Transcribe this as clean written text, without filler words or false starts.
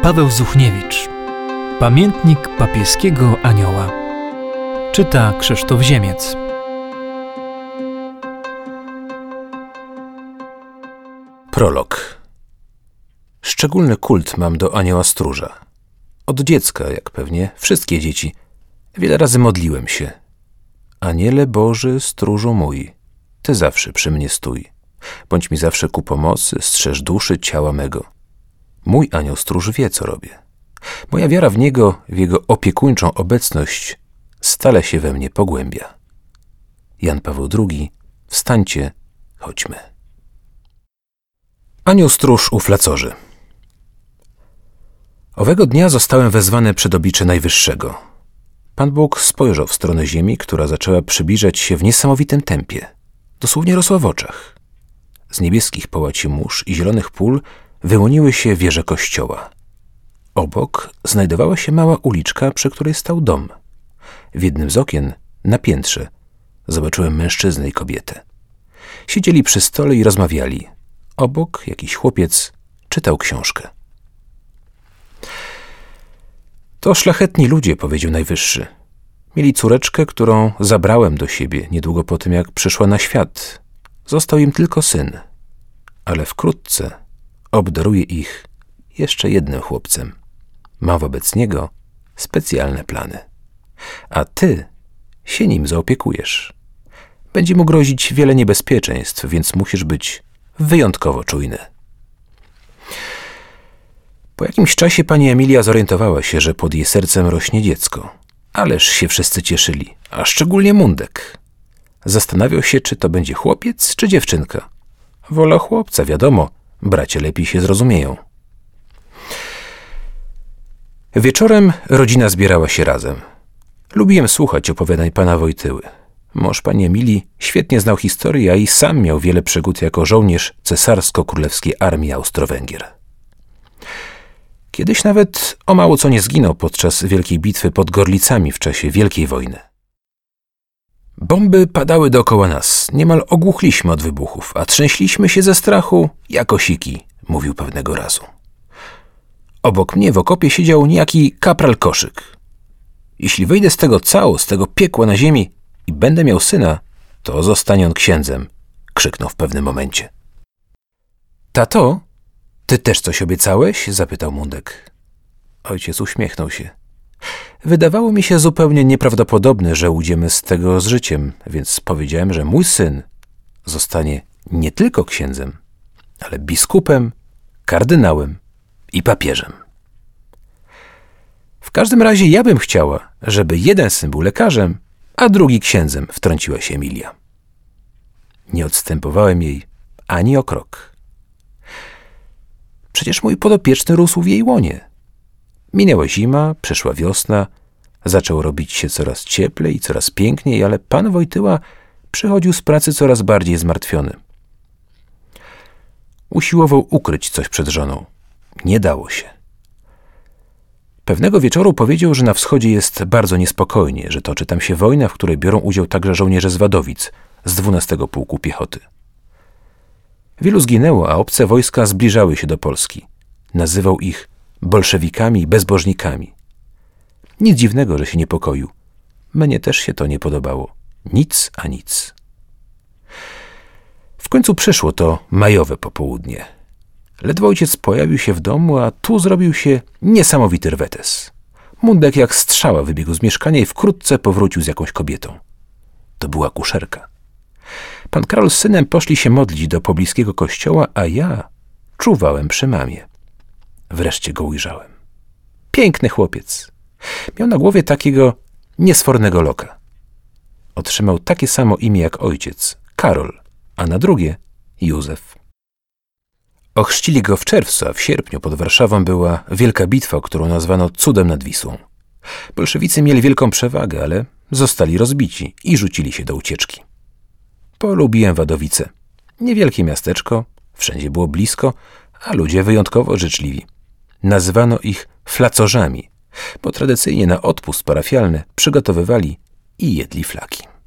Paweł Zuchniewicz. Pamiętnik papieskiego anioła. Czyta Krzysztof Ziemiec. Prolog. Szczególny kult mam do anioła stróża. Od dziecka, jak pewnie wszystkie dzieci, wiele razy modliłem się. Aniele Boży, stróżu mój, Ty zawsze przy mnie stój. Bądź mi zawsze ku pomocy, strzeż duszy ciała mego. Mój anioł stróż wie, co robię. Moja wiara w niego, w jego opiekuńczą obecność stale się we mnie pogłębia. Jan Paweł II. Wstańcie, chodźmy. Anioł stróż u Flacorzy. Owego dnia zostałem wezwany przed oblicze Najwyższego. Pan Bóg spojrzał w stronę ziemi, która zaczęła przybliżać się w niesamowitym tempie. Dosłownie rosła w oczach. Z niebieskich połaci mórz i zielonych pól wyłoniły się wieże kościoła. Obok znajdowała się mała uliczka, przy której stał dom. W jednym z okien, na piętrze, zobaczyłem mężczyznę i kobietę. Siedzieli przy stole i rozmawiali. Obok jakiś chłopiec czytał książkę. To szlachetni ludzie, powiedział Najwyższy. Mieli córeczkę, którą zabrałem do siebie niedługo po tym, jak przyszła na świat. Został im tylko syn, ale wkrótce obdaruję ich jeszcze jednym chłopcem. Mam wobec niego specjalne plany. A ty się nim zaopiekujesz. Będzie mu grozić wiele niebezpieczeństw, więc musisz być wyjątkowo czujny. Po jakimś czasie pani Emilia zorientowała się, że pod jej sercem rośnie dziecko. Ależ się wszyscy cieszyli, a szczególnie Mundek. Zastanawiał się, czy to będzie chłopiec, czy dziewczynka. Wola chłopca, wiadomo, bracia lepiej się zrozumieją. Wieczorem rodzina zbierała się razem. Lubiłem słuchać opowiadań pana Wojtyły. Mąż pani Emilii świetnie znał historię, a i sam miał wiele przygód jako żołnierz cesarsko-królewskiej armii Austro-Węgier. Kiedyś nawet o mało co nie zginął podczas wielkiej bitwy pod Gorlicami w czasie Wielkiej Wojny. Bomby padały dookoła nas, niemal ogłuchliśmy od wybuchów, a trzęśliśmy się ze strachu jak osiki, mówił pewnego razu. Obok mnie w okopie siedział niejaki kapral Koszyk. Jeśli wyjdę z tego cało, z tego piekła na ziemi i będę miał syna, to zostanie on księdzem, krzyknął w pewnym momencie. Tato, ty też coś obiecałeś? Zapytał Mundek. Ojciec uśmiechnął się. Wydawało mi się zupełnie nieprawdopodobne, że ujdziemy z tego z życiem, więc powiedziałem, że mój syn zostanie nie tylko księdzem, ale biskupem, kardynałem i papieżem. W każdym razie ja bym chciała, żeby jeden syn był lekarzem, a drugi księdzem, wtrąciła się Emilia. Nie odstępowałem jej ani o krok. Przecież mój podopieczny rósł w jej łonie. Minęła zima, przyszła wiosna, zaczęło robić się coraz cieplej i coraz piękniej, ale pan Wojtyła przychodził z pracy coraz bardziej zmartwiony. Usiłował ukryć coś przed żoną. Nie dało się. Pewnego wieczoru powiedział, że na wschodzie jest bardzo niespokojnie, że toczy tam się wojna, w której biorą udział także żołnierze z Wadowic, z 12 Pułku Piechoty. Wielu zginęło, a obce wojska zbliżały się do Polski. Nazywał ich bolszewikami i bezbożnikami. Nic dziwnego, że się niepokoił. Mnie też się to nie podobało. Nic a nic. W końcu przyszło to majowe popołudnie. Ledwo ojciec pojawił się w domu, a tu zrobił się niesamowity rwetes. Mundek jak strzała wybiegł z mieszkania i wkrótce powrócił z jakąś kobietą. To była kuszerka. Pan Karol z synem poszli się modlić do pobliskiego kościoła, a ja czuwałem przy mamie. Wreszcie go ujrzałem. Piękny chłopiec. Miał na głowie takiego niesfornego loka. Otrzymał takie samo imię jak ojciec, Karol, a na drugie Józef. Ochrzcili go w czerwcu, a w sierpniu pod Warszawą była wielka bitwa, którą nazwano Cudem nad Wisłą. Bolszewicy mieli wielką przewagę, ale zostali rozbici i rzucili się do ucieczki. Polubiłem Wadowice. Niewielkie miasteczko, wszędzie było blisko, a ludzie wyjątkowo życzliwi. Nazywano ich Flacorzami, bo tradycyjnie na odpust parafialny przygotowywali i jedli flaki.